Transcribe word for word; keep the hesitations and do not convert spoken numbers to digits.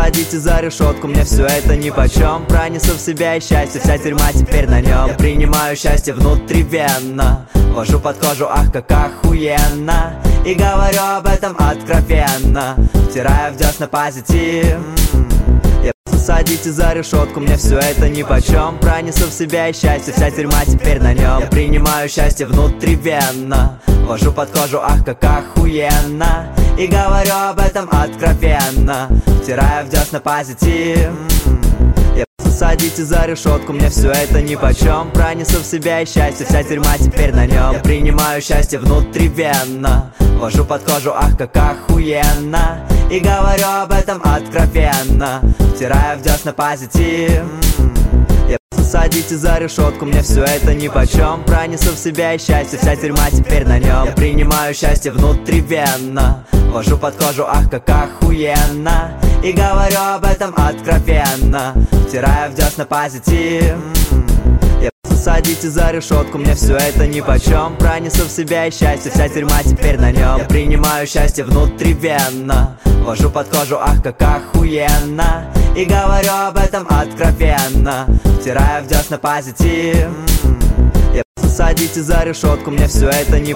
Садите за решетку, мне все это нипочем. Пронесу в себя и счастье, вся тюрьма теперь на нем. Я принимаю счастье внутривенно, вожу под кожу, ах, как охуенно. И говорю об этом откровенно, втирая в десна позитив. Садите за решетку, мне все это нипочем. Пронесу в себя и счастье, вся тюрьма теперь на нем. Я принимаю счастье внутривенно, вожу под кожу, ах, как охуенно. И говорю об этом откровенно, втирая в десна позитив. Садите за решетку, мне все это нипочем. Пронесу в себя и счастье, вся тюрьма теперь на нем. Я принимаю счастье внутривенно, вожу под кожу, ах, как охуенно. И говорю об этом откровенно, втирая в десна позитив. Садите за решетку, мне все это нипочем. Пронесу в себя и счастье, вся тюрьма теперь на нем. Я принимаю счастье внутривенно, вожу под кожу, ах, как охуенно. И говорю об этом откровенно, втирая в десна позитив. Садите за решетку, мне все это нипочем. Пронесу в себя и счастье, вся тюрьма теперь на нем. Я принимаю счастье внутривенно, вожу под кожу, ах, как охуенно. И говорю об этом откровенно, втирая в десна позитив. Садите за решетку, мне все это не